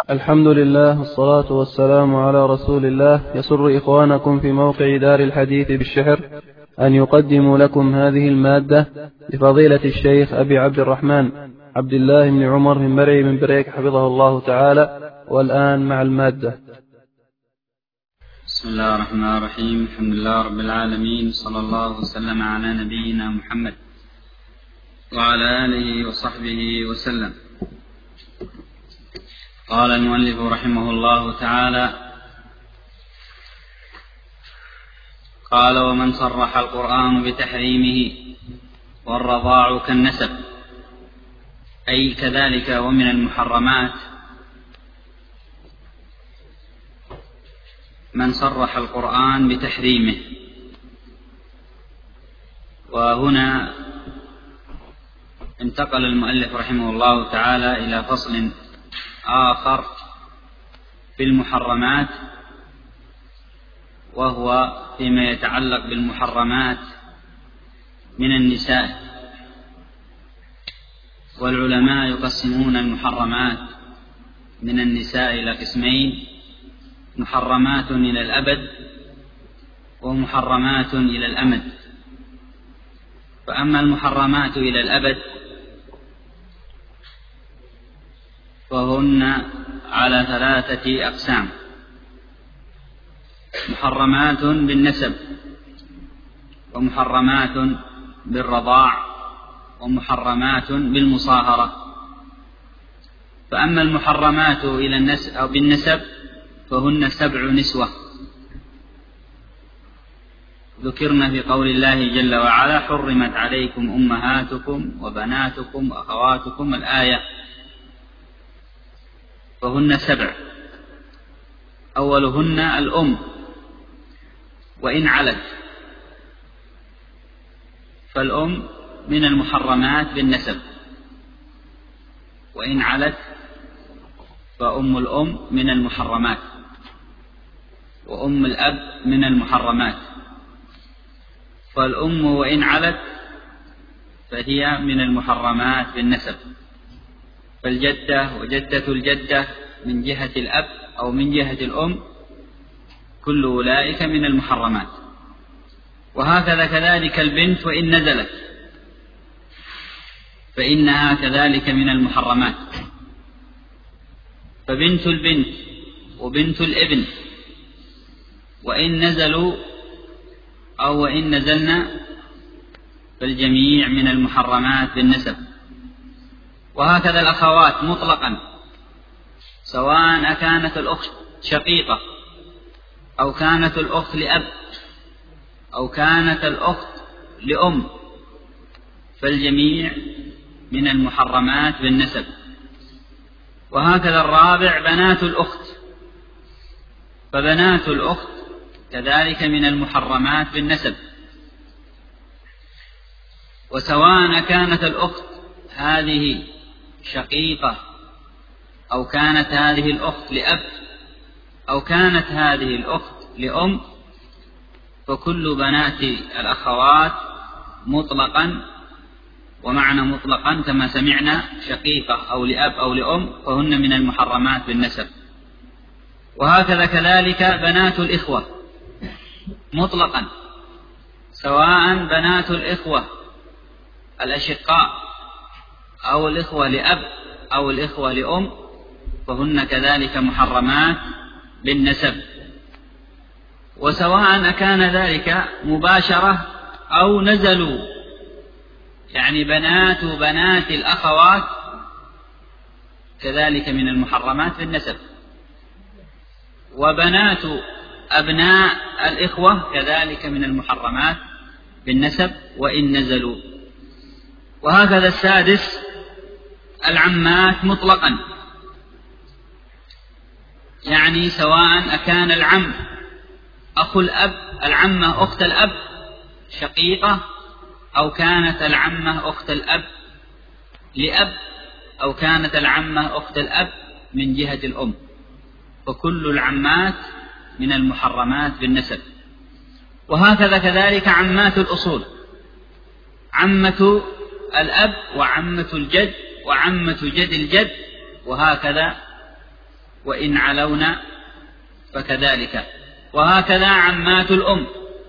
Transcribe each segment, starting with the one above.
الحمد لله والصلاة والسلام على رسول الله. يسر إخوانكم في موقع دار الحديث بالشحر أن يقدموا لكم هذه المادة لفضيلة الشيخ أبي عبد الرحمن عبد الله بن عمر بن مرعي بن بريك حفظه الله تعالى. والآن مع المادة. بسم الله الرحمن الرحيم. الحمد لله رب العالمين، صلى الله وسلم على نبينا محمد وعلى آله وصحبه وسلم. قال المؤلف رحمه الله تعالى: قال: ومن صرح القرآن بتحريمه والرضاع كالنسب، أي كذلك ومن المحرمات من صرح القرآن بتحريمه. وهنا انتقل المؤلف رحمه الله تعالى إلى فصل آخر في المحرمات، وهو فيما يتعلق بالمحرمات من النساء. والعلماء يقسمون المحرمات من النساء إلى قسمين: محرمات إلى الأبد ومحرمات إلى الأمد. فأما المحرمات إلى الأبد فهن على 3 أقسام: محرمات بالنسب، ومحرمات بالرضاع، ومحرمات بالمصاهرة. فأما المحرمات إلى النسب أو بالنسب فهن 7 نسوة ذكرنا في قول الله جل وعلا: حرمت عليكم أمهاتكم وبناتكم وأخواتكم، الآية. فهن 7. أولهن الأم، وإن علت، فالأم من المحرمات بالنسب، وإن علت فأم الأم من المحرمات، وأم الأب من المحرمات. فالأم وإن علت فهي من المحرمات بالنسب، فالجدة وجدة الجدة من جهة الأب أو من جهة الأم كل أولئك من المحرمات. وهكذا كذلك البنت وإن نزلت فإنها كذلك من المحرمات. فبنت البنت وبنت الابن وإن نزلوا أو وإن نزلنا فالجميع من المحرمات بالنسب. وهكذا الأخوات مطلقا، سواء كانت الأخت شقيقة أو كانت الأخت لأب أو كانت الأخت لأم، فالجميع من المحرمات بالنسب. وهكذا الرابع بنات الأخت، فبنات الأخت كذلك من المحرمات بالنسب. وسواء كانت الأخت هذه شقيقة أو كانت هذه الأخت لأب أو كانت هذه الأخت لأم، فكل بنات الأخوات مطلقا، ومعنى مطلقا كما سمعنا شقيقة أو لأب أو لأم، فهن من المحرمات بالنسب. وهكذا كذلك بنات الإخوة مطلقا، سواء بنات الإخوة الأشقاء أو الإخوة لأب أو الإخوة لأم، فهن كذلك محرمات بالنسب. وسواء كان ذلك مباشرة أو نزلوا، يعني بنات الأخوات كذلك من المحرمات بالنسب، وبنات أبناء الإخوة كذلك من المحرمات بالنسب وإن نزلوا. وهكذا السادس العمات مطلقا، يعني سواء كان العم أخو الأب، العمة أخت الأب شقيقة، أو كانت العمة أخت الأب لأب، أو كانت العمة أخت الأب من جهة الأم، فكل العمات من المحرمات بالنسب. وهكذا كذلك عمات الأصول، عمة الأب وعمة الجد وعمة جد الجد، وهكذا وإن علونا فكذلك. وهكذا عمات الأم،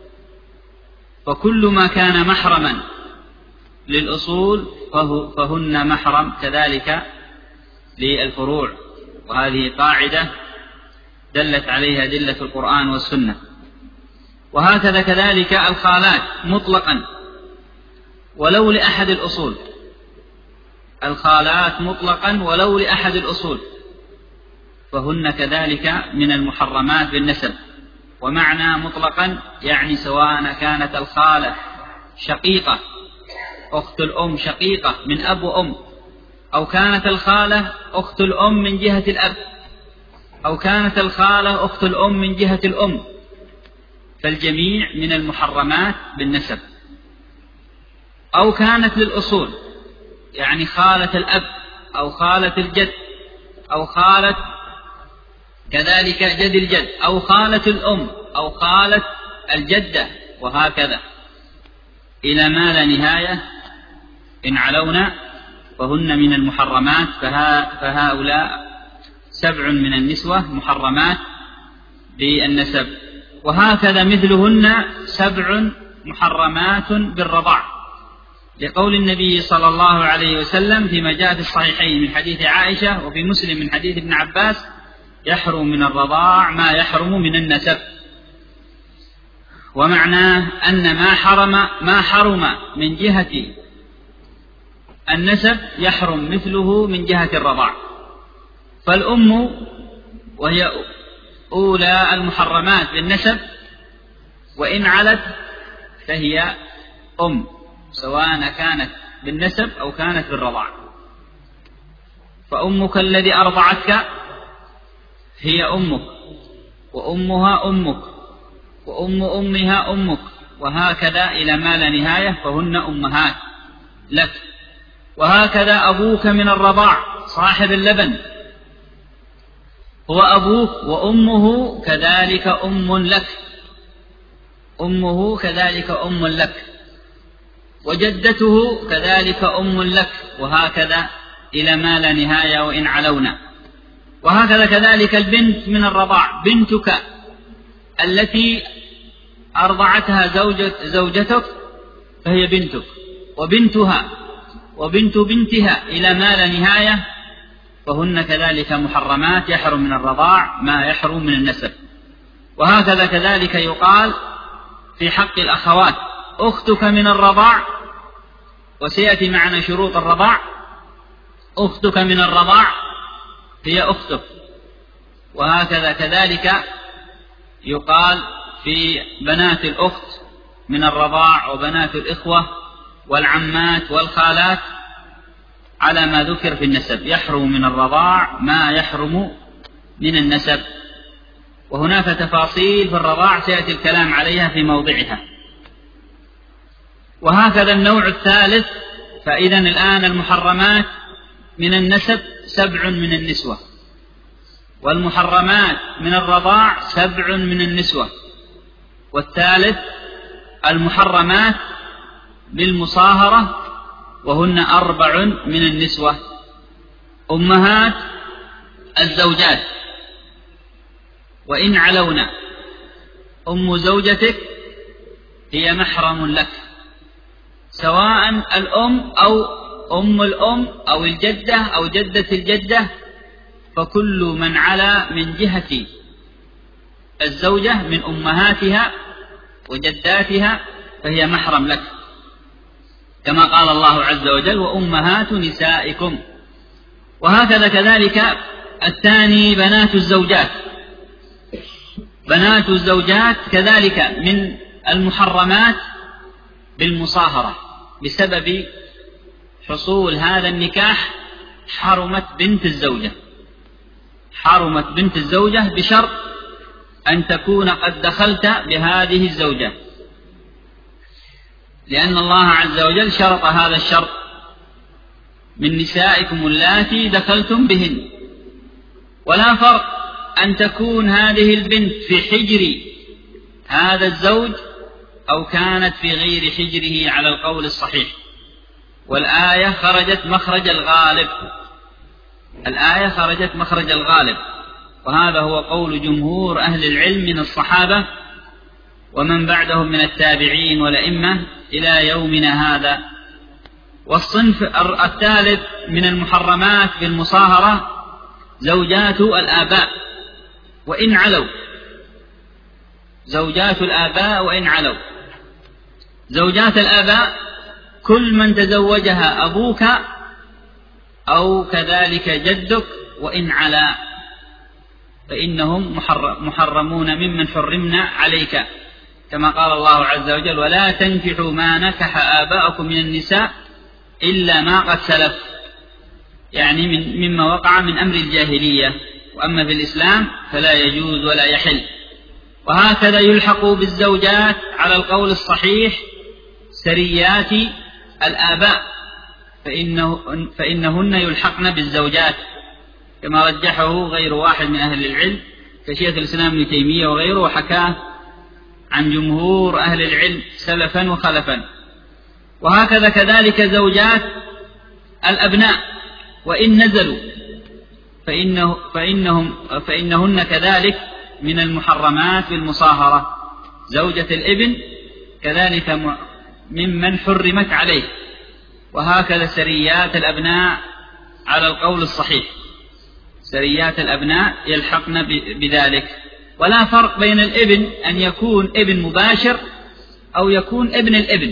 فكل ما كان محرما للأصول فهن محرم كذلك للفروع، وهذه قاعدة دلت عليها أدلة القرآن والسنة. وهكذا كذلك الخالات مطلقا ولو لأحد الأصول، الخالات مطلقا ولو لأحد الأصول فهن كذلك من المحرمات بالنسب. ومعنى مطلقا يعني سواء كانت الخالة شقيقة أخت الأم شقيقة من أب وأم، أو كانت الخالة أخت الأم من جهة الأب، أو كانت الخالة أخت الأم من جهة الأم، فالجميع من المحرمات بالنسب. أو كانت للأصول يعني خالة الأب أو خالة الجد أو خالة كذلك جد الجد أو خالة الأم أو خالة الجدة، وهكذا إلى ما لا نهاية. إن علونا فهن من المحرمات، فهؤلاء 7 من النسوة محرمات بالنسب. وهكذا مثلهن 7 محرمات بالرضاع، لقول النبي صلى الله عليه وسلم فيما جاء في الصحيحين من حديث عائشة وفي مسلم من حديث ابن عباس: يحرم من الرضاع ما يحرم من النسب. ومعناه أن ما حرم من جهة النسب يحرم مثله من جهة الرضاع. فالأم وهي أولى المحرمات بالنسب، وإن علت فهي أم، سواء كانت بالنسب أو كانت بالرضاع. فأمك الذي أرضعتك هي أمك، وأمها أمك، وأم أمها أمك، وهكذا إلى ما لا نهاية، فهن أمهات لك. وهكذا أبوك من الرضاع صاحب اللبن هو أبوك، وأمه كذلك أم لك، أمه كذلك أم لك، وجدته كذلك أم لك، وهكذا إلى ما لا نهاية وإن علونا. وهكذا كذلك البنت من الرضاع، بنتك التي أرضعتها زوجتك فهي بنتك، وبنتها وبنت بنتها إلى ما لا نهاية، فهن كذلك محرمات، يحرم من الرضاع ما يحرم من النسب. وهكذا كذلك يقال في حق الأخوات: أختك من الرضاع، وسيأتي معنا شروط الرضاع، أختك من الرضاع هي أختك. وهكذا كذلك يقال في بنات الأخت من الرضاع، وبنات الإخوة والعمات والخالات على ما ذكر في النسب، يحرم من الرضاع ما يحرم من النسب. وهناك تفاصيل في الرضاع سيأتي الكلام عليها في موضعها. وهكذا النوع الثالث. فإذا الآن المحرمات من النسب 7 من النسوة، والمحرمات من الرضاع 7 من النسوة. والثالث المحرمات بالمصاهرة، وهن 4 من النسوة: أمهات الزوجات، وإن علونا، أم زوجتك هي محرم لك، سواء الأم أو أم الأم أو الجدة أو جدة الجدة، فكل من علا من جهة الزوجة من أمهاتها وجداتها فهي محرم لك، كما قال الله عز وجل: وأمهات نسائكم. وهكذا كذلك الثاني بنات الزوجات، بنات الزوجات كذلك من المحرمات بالمصاهرة، بسبب حصول هذا النكاح حرمت بنت الزوجة، حرمت بنت الزوجة بشرط أن تكون قد دخلت بهذه الزوجة، لأن الله عز وجل شرط هذا الشرط: من نسائكم اللاتي دخلتم بهن. ولا فرق أن تكون هذه البنت في حجر هذا الزوج أو كانت في غير حجره على القول الصحيح. والآية خرجت مخرج الغالب، الآية خرجت مخرج الغالب، وهذا هو قول جمهور أهل العلم من الصحابة ومن بعدهم من التابعين والأئمة إلى يومنا هذا. والصنف الثالث من المحرمات بالمصاهرة زوجات الآباء وإن علوا. زوجات الآباء وإن علوا. زوجات الآباء كل من تزوجها أبوك أو كذلك جدك وإن علا، فإنهم محرمون ممن حرمنا عليك، كما قال الله عز وجل: ولا تنكحوا ما نكح آباءكم من النساء إلا ما قد سلف، يعني مما وقع من أمر الجاهلية، وأما في الإسلام فلا يجوز ولا يحل. وهكذا يلحق بالزوجات على القول الصحيح سريات الآباء، فإنهن يلحقن بالزوجات، كما رجحه غير واحد من أهل العلم كشيخ الإسلام ابن تيمية وغيره، وحكاه عن جمهور أهل العلم سلفا وخلفا. وهكذا كذلك زوجات الأبناء وإن نزلوا فإنهن كذلك من المحرمات بالمصاهرة. زوجة الابن كذلك ممن حرمت عليه. وهكذا سريات الأبناء على القول الصحيح، سريات الأبناء يلحقن بذلك. ولا فرق بين الابن أن يكون ابن مباشر أو يكون ابن الابن.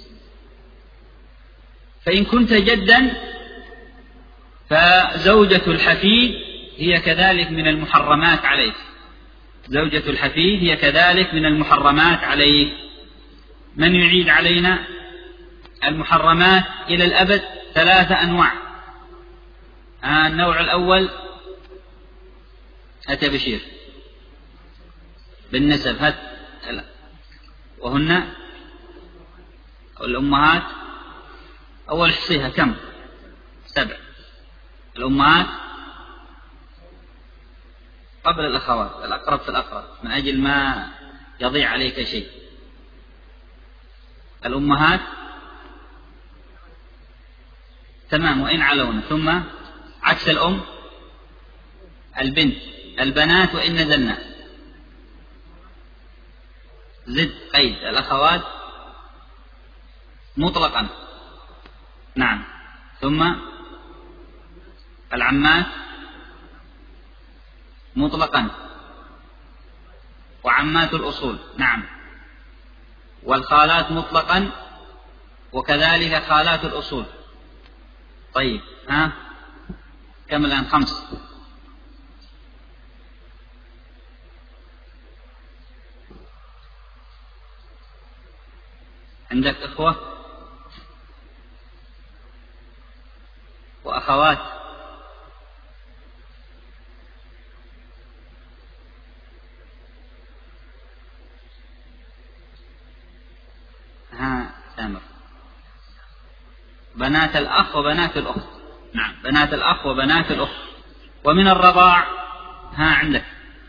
فإن كنت جدا فزوجة الحفيد هي كذلك من المحرمات عليك. زوجة الحفيد هي كذلك من المحرمات عليه. من يعيد علينا المحرمات إلى الأبد 3 أنواع. النوع الأول أتى بشير بالنسب، وهن الأمهات. أول حصيها كم؟ 7. الأمهات قبل الأخوات، الأقرب في الأقرب، من أجل ما يضيع عليك شيء. الأمهات تمام وإن علون، ثم عكس الأم البنت، البنات وإن نزلنا، زد قيد الأخوات مطلقا، نعم، ثم العمات مطلقا، وعمات الأصول، نعم، والخالات مطلقا، وكذلك خالات الأصول. طيب كم الآن؟ 5. عندك إخوة وأخوات، سامر، بنات الأخ وبنات الأخت، نعم، بنات الأخ وبنات الأخت. ومن الرضاع عندك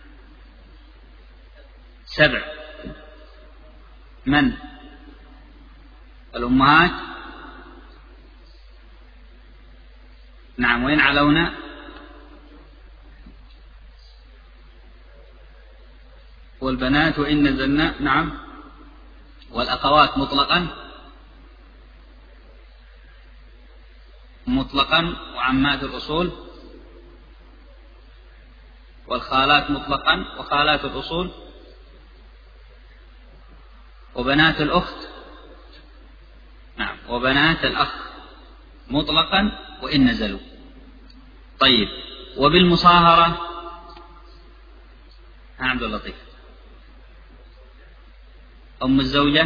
7. من؟ الأمهات، نعم، وإن علونا، والبنات وإن نزلنا، نعم، والأخوات مطلقا مطلقا، وعمات الأصول، والخالات مطلقا، وخالات الأصول، وبنات الأخت، نعم، وبنات الأخ مطلقا وإن نزلوا. طيب، وبالمصاهرة عبد اللطيف، أم الزوجة،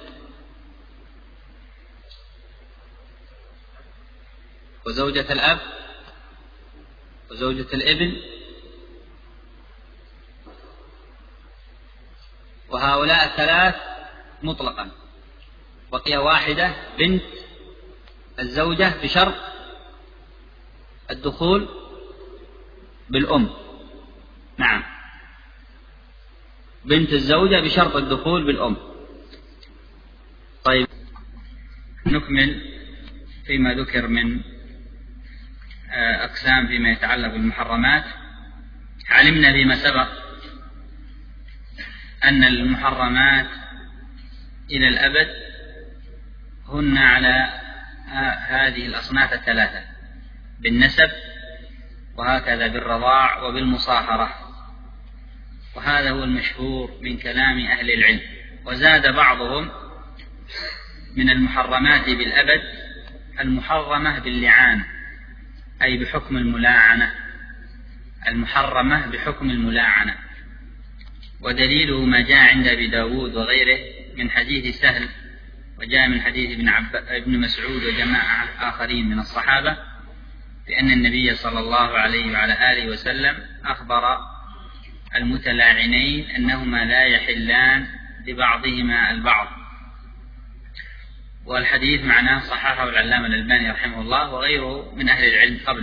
وزوجة الأب، وزوجة الابن، وهؤلاء 3 مطلقا. بقي واحدة بنت الزوجة بشرط الدخول بالأم، نعم، بنت الزوجة بشرط الدخول بالأم. طيب، نكمل فيما ذكر من أقسام فيما يتعلق بالمحرمات. علمنا فيما سبق أن المحرمات إلى الأبد هن على هذه الأصناف الثلاثة: بالنسب، وهكذا بالرضاع، وبالمصاهرة. وهذا هو المشهور من كلام أهل العلم. وزاد بعضهم من المحرمات بالأبد المحرمة باللعان، أي بحكم الملاعنة، المحرمة بحكم الملاعنة. ودليله ما جاء عند أبي داود وغيره من حديث سهل، وجاء من حديث ابن مسعود وجماعة آخرين من الصحابة بأن النبي صلى الله عليه وعلى آله وسلم أخبر المتلاعنين أنهما لا يحلان لبعضهما البعض. والحديث معناه صححه العلامة الألباني رحمه الله وغيره من أهل العلم قبل.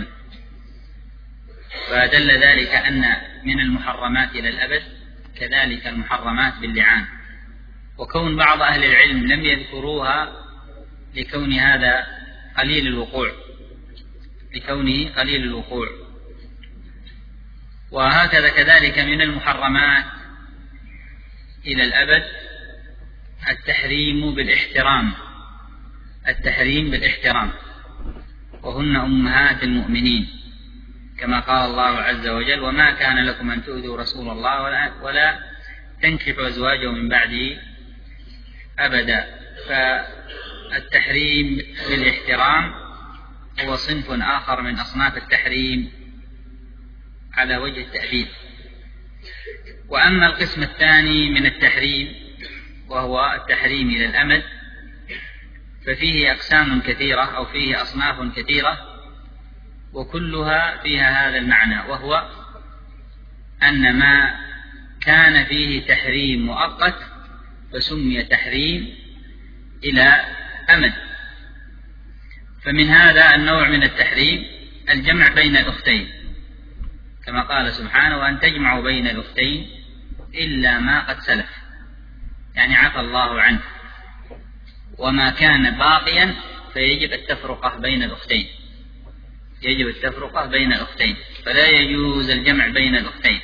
فدل ذلك أن من المحرمات إلى الأبد كذلك المحرمات باللعان. وكون بعض أهل العلم لم يذكروها لكون هذا قليل الوقوع، لكونه قليل الوقوع. وهكذا كذلك من المحرمات إلى الأبد التحريم بالاحترام، التحريم بالاحترام، وهن أمهات المؤمنين كما قال الله عز وجل: وما كان لكم أن تؤذوا رسول الله ولا تنكحوا أزواجه من بعده أبدا. فالتحريم بالاحترام هو صنف آخر من أصناف التحريم على وجه التأبيد. وأما القسم الثاني من التحريم وهو التحريم إلى الأمد ففيه أقسام كثيرة أو فيه أصناف كثيرة، وكلها فيها هذا المعنى، وهو أن ما كان فيه تحريم مؤقت فسمي تحريم إلى أمد. فمن هذا النوع من التحريم الجمع بين الأختين، كما قال سبحانه: وأن تجمعوا بين الأختين إلا ما قد سلف، يعني عفى الله عنه. وما كان باقيا فيجب التفرقة بين الأختين، يجب التفرقة بين الأختين، فلا يجوز الجمع بين الأختين.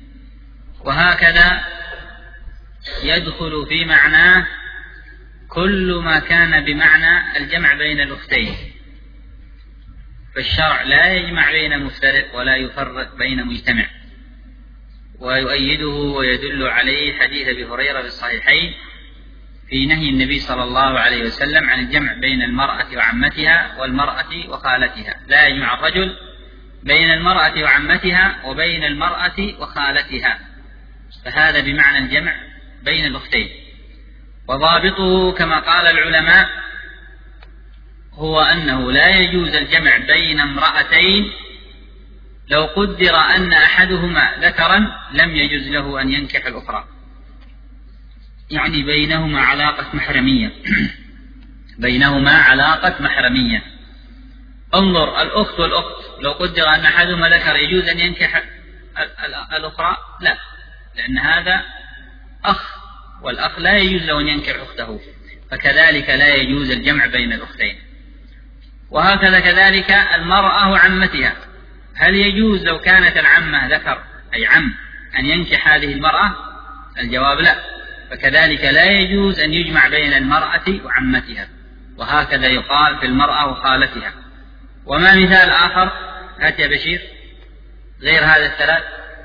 وهكذا يدخل في معناه كل ما كان بمعنى الجمع بين الأختين. فالشرع لا يجمع بين مفترق ولا يفرق بين مجتمع. ويؤيده ويدل عليه حديث أبي هريرة في الصحيحين في نهي النبي صلى الله عليه وسلم عن الجمع بين المرأة وعمتها والمرأة وخالتها. لا يجمع الرجل بين المرأة وعمتها وبين المرأة وخالتها، فهذا بمعنى الجمع بين الأختين. وضابطه كما قال العلماء هو أنه لا يجوز الجمع بين امرأتين لو قدر أن أحدهما ذكرا لم يجوز له أن ينكح الأخرى، يعني بينهما علاقة محرمية بينهما علاقة محرمية. انظر، الأخت والأخت لو قدر أن أحدهما ذكر يجوز أن ينكح الأخرى؟ لا، لأن هذا أخ، والأخ لا يجوز له أن ينكح أخته، فكذلك لا يجوز الجمع بين الأختين. وهكذا كذلك المرأة وعمتها، هل يجوز لو كانت العمة ذكر أي عم أن ينكح هذه المرأة؟ الجواب لا، فكذلك لا يجوز أن يجمع بين المرأة وعمتها. وهكذا يقال في المرأة وخالتها. وما مثال آخر؟ هات يا بشير غير هذا الثلاث،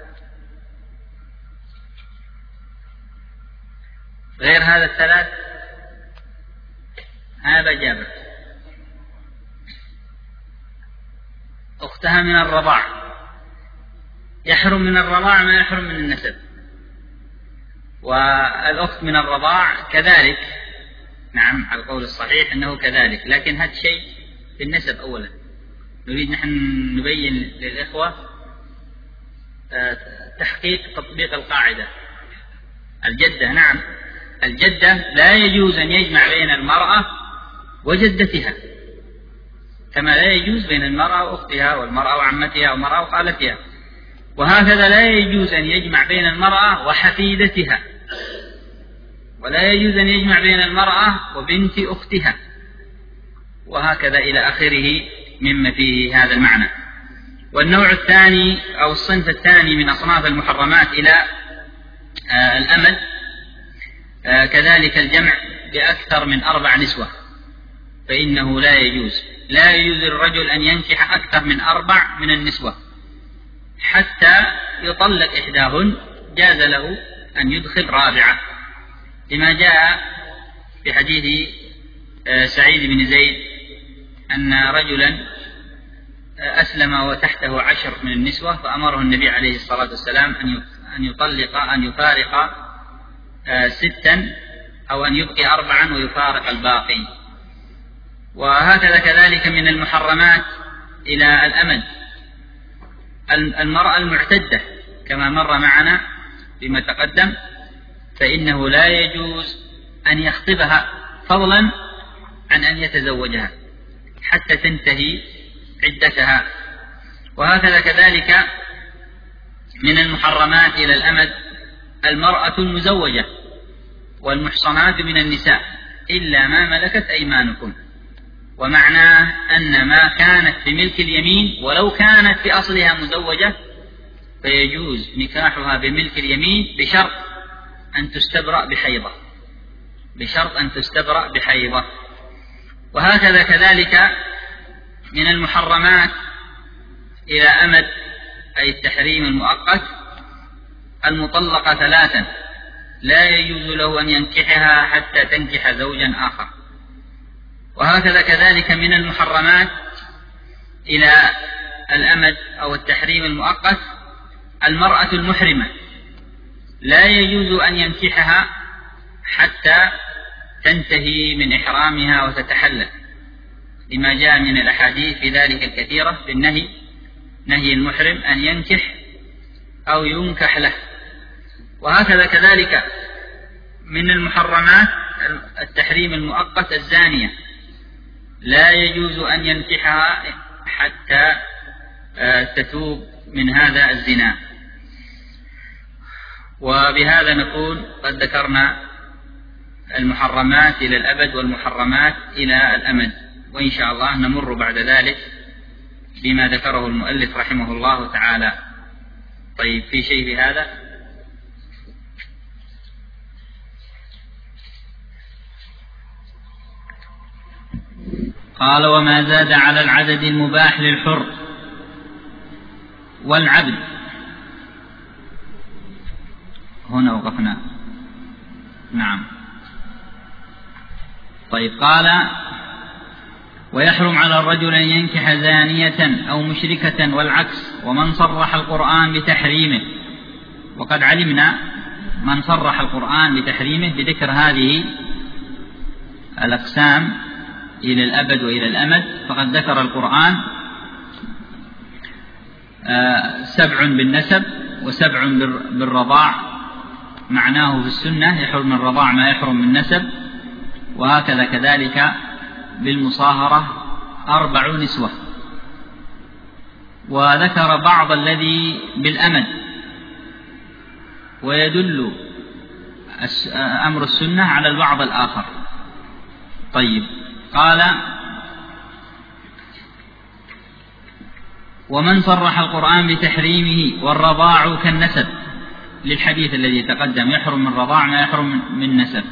غير هذا الثلاث. هذا جابر، أختها من الرضاع، يحرم من الرضاع ما يحرم من النسب. والأخت من الرضاع كذلك، نعم على القول الصحيح أنه كذلك، لكن هذا شيء في النسب أولا. نريد نحن نبين للإخوة تحقيق تطبيق القاعدة. الجدة، نعم الجدة لا يجوز أن يجمع بين المرأة وجدتها، كما لا يجوز بين المرأة وأختها والمرأة وعمتها والمرأة وخالتها. وهكذا لا يجوز أن يجمع بين المرأة وحفيدتها، ولا يجوز أن يجمع بين المرأة وبنت أختها، وهكذا إلى آخره مما فيه هذا المعنى. والنوع الثاني أو الصنف الثاني من أصناف المحرمات إلى الأمد كذلك الجمع بأكثر من 4 نسوة، فإنه لا يجوز للرجل أن ينكح أكثر من 4 من النسوة حتى يطلق إحداهن، جاز له أن يدخل 4، لما جاء في حديث سعيد بن زيد أن رجلا أسلم وتحته 10 من النسوة، فأمره النبي عليه الصلاة والسلام أن يفارق 6 أو أن يبقي 4 ويفارق الباقي. وهكذا كذلك من المحرمات إلى الأمد المرأة المعتدة كما مر معنا بما تقدم، فإنه لا يجوز أن يخطبها فضلا عن أن يتزوجها حتى تنتهي عدتها. وهكذا كذلك من المحرمات إلى الأمد المرأة المزوجة والمحصنات من النساء إلا ما ملكت أيمانكم، ومعناه أن ما كانت في ملك اليمين ولو كانت في أصلها مزوجة فيجوز نكاحها بملك اليمين بشرط أن تستبرأ بحيضة. وهكذا كذلك من المحرمات إلى أمد أي التحريم المؤقت المطلقة 3 لا يجوز له أن ينكحها حتى تنكح زوجا آخر. وهكذا كذلك من المحرمات إلى الأمد أو التحريم المؤقت المرأة المحرمة لا يجوز أن ينكحها حتى تنتهي من إحرامها وتتحلل، لما جاء من الأحاديث في ذلك الكثيرة بالنهي، نهي المحرم أن ينكح أو ينكح له. وهكذا كذلك من المحرمات التحريم المؤقت الزانية لا يجوز أن ينكحها حتى تتوب من هذا الزنا. وبهذا نكون قد ذكرنا المحرمات إلى الأبد والمحرمات إلى الأمد، وإن شاء الله نمر بعد ذلك بما ذكره المؤلف رحمه الله تعالى. طيب، في شيء في هذا؟ قال: وما زاد على العدد المباح للحر والعبد. هنا وقفنا. نعم. طيب، قال: ويحرم على الرجل أن ينكح زانية أو مشركة والعكس، ومن صرح القرآن بتحريمه. وقد علمنا من صرح القرآن بتحريمه بذكر هذه الأقسام إلى الأبد وإلى الأمد، فقد ذكر القرآن 7 بالنسب و7 بالرضاع، معناه في السنة يحرم الرضاع ما يحرم بالنسب. وهكذا كذلك بالمصاهرة 4 نسوة. وذكر بعض الذي بالأمد، ويدل أمر السنة على البعض الآخر. طيب، قال: ومن صرح القرآن بتحريمه والرضاع كالنسب، للحديث الذي تقدم يحرم من الرضاع ما يحرم من نسب.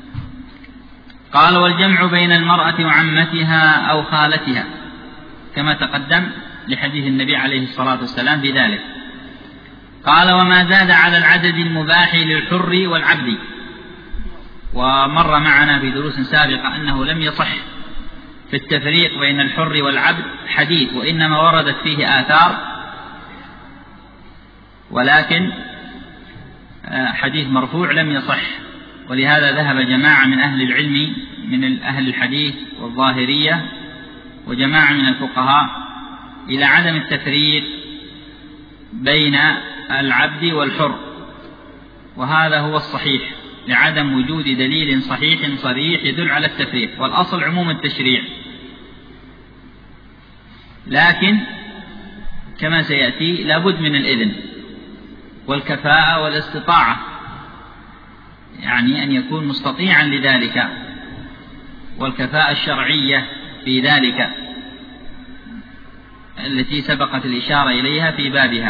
قال: والجمع بين المرأة وعمتها أو خالتها، كما تقدم لحديث النبي عليه الصلاة والسلام في ذلك. قال: وما زاد على العدد المباح للحر والعبد. ومر معنا في دروس سابقة أنه لم يصح في التفريق بين الحر والعبد حديث، وإنما وردت فيه آثار، ولكن حديث مرفوع لم يصح. ولهذا ذهب جماعة من أهل العلم من أهل الحديث والظاهرية وجماعة من الفقهاء إلى عدم التفريق بين العبد والحر، وهذا هو الصحيح لعدم وجود دليل صحيح صريح يدل على التفريق، والأصل عموم التشريع. لكن كما سيأتي لابد من الإذن والكفاءة والاستطاعة، يعني أن يكون مستطيعا لذلك، والكفاءة الشرعية في ذلك. التي سبقت الإشارة إليها في بابها.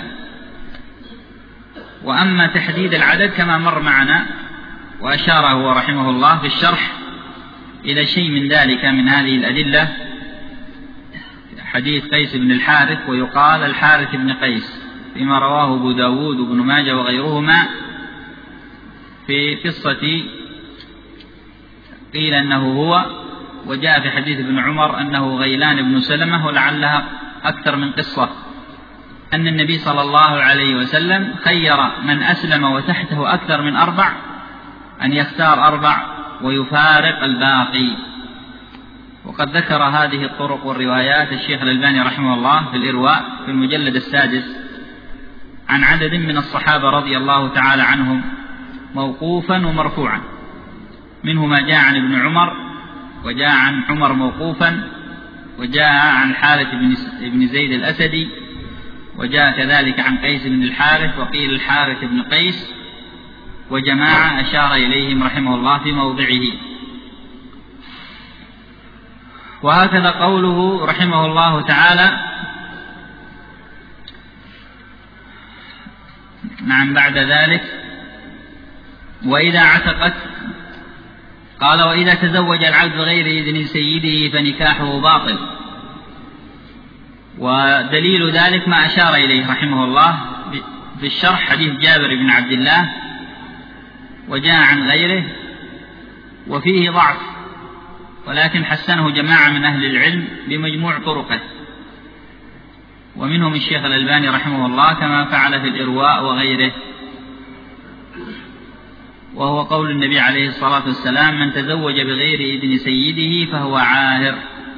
وأما تحديد العدد كما مر معنا وأشار هو رحمه الله في الشرح إلى شيء من ذلك من هذه الأدلة، حديث قيس بن الحارث، ويقال الحارث بن قيس، فيما رواه أبو داود وابن ماجه وغيرهما في قصة قيل أنه هو، وجاء في حديث ابن عمر أنه غيلان بن سلمة، ولعلها أكثر من قصة، أن النبي صلى الله عليه وسلم خير من أسلم وتحته أكثر من 4 أن يختار 4 ويفارق الباقي. وقد ذكر هذه الطرق والروايات الشيخ الألباني رحمه الله في الإرواء في المجلد السادس عن عدد من الصحابة رضي الله تعالى عنهم موقوفا ومرفوعا، منه ما جاء عن ابن عمر، وجاء عن عمر موقوفا، وجاء عن الحارث بن زيد الأسدي، وجاء كذلك عن قيس بن الحارث، وقيل الحارث بن قيس، وجماعة أشار إليهم رحمه الله في موضعه. وهكذا قوله رحمه الله تعالى بعد ذلك وإذا عتقت، قال وإذا تزوج العبد غير إذن سيده فنكاحه باطل. ودليل ذلك ما أشار إليه رحمه الله في الشرح حديث جابر بن عبد الله، وجاء عن غيره وفيه ضعف، ولكن حسنه جماعة من أهل العلم بمجموع طرقه، ومنهم الشيخ الألباني رحمه الله كما فعل في الإرواء وغيره، وهو قول النبي عليه الصلاة والسلام من تزوج بغير إذن سيده فهو عاهر.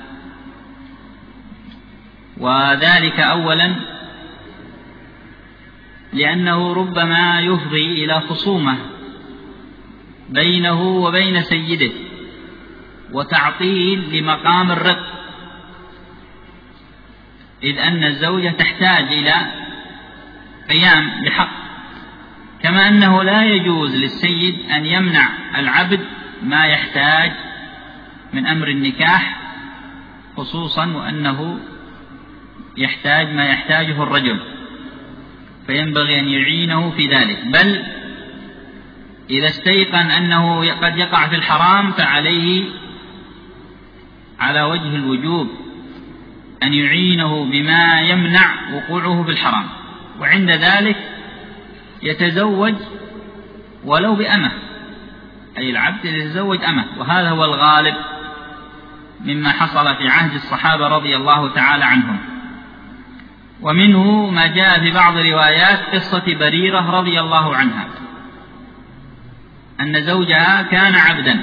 وذلك أولا لأنه ربما يفضي إلى خصومة بينه وبين سيده وتعطيل لمقام الرق، إذ أن الزوجة تحتاج إلى قيام بحق، كما أنه لا يجوز للسيد أن يمنع العبد ما يحتاج من أمر النكاح، خصوصا وأنه يحتاج ما يحتاجه الرجل، فينبغي أن يعينه في ذلك، بل إذا استيقن أنه قد يقع في الحرام فعليه على وجه الوجوب أن يعينه بما يمنع وقوعه في الحرام، وعند ذلك يتزوج ولو بأمة، أي العبد يتزوج أمة، وهذا هو الغالب مما حصل في عهد الصحابة رضي الله تعالى عنهم. ومنه ما جاء في بعض روايات قصة بريرة رضي الله عنها أن زوجها كان عبدا،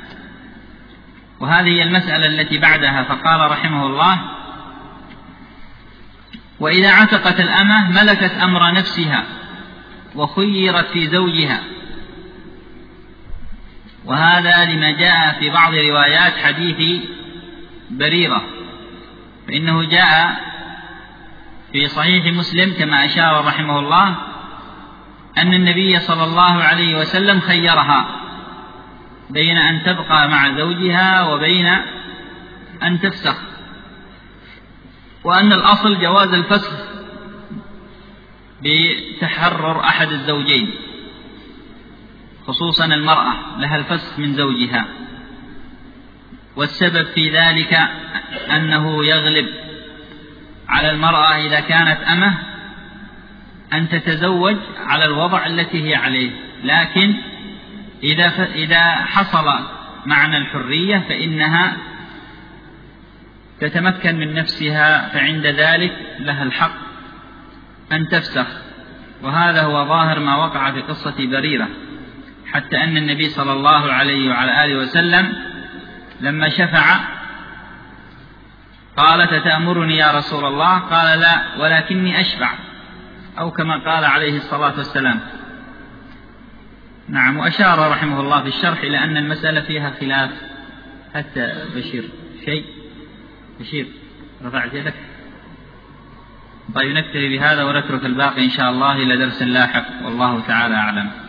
وهذه المسألة التي بعدها، فقال رحمه الله وإذا عتقت الأمة ملكت أمر نفسها وخيرت في زوجها، وهذا لما جاء في بعض روايات حديث بريرة، فإنه جاء في صحيح مسلم كما أشار رحمه الله أن النبي صلى الله عليه وسلم خيرها بين أن تبقى مع زوجها وبين أن تفسخ، وأن الأصل جواز الفسخ بتحرر أحد الزوجين، خصوصا المرأة لها الفسخ من زوجها، والسبب في ذلك أنه يغلب على المرأة إذا كانت أمة أن تتزوج على الوضع التي هي عليه، لكن إذا حصل معنى الحرية فإنها تتمكن من نفسها، فعند ذلك لها الحق أن تفسخ، وهذا هو ظاهر ما وقع في قصة بريرة، حتى أن النبي صلى الله عليه وعلى آله وسلم لما شفع قالت تأمرني يا رسول الله؟ قال لا ولكني أشفع، أو كما قال عليه الصلاة والسلام. نعم. وأشار رحمه الله في الشرح إلى أن المسألة فيها خلاف. حتى بشير رفعت يدك. طيب نكتفي بهذا ونترك الباقي إن شاء الله إلى درس لاحق، والله تعالى أعلم.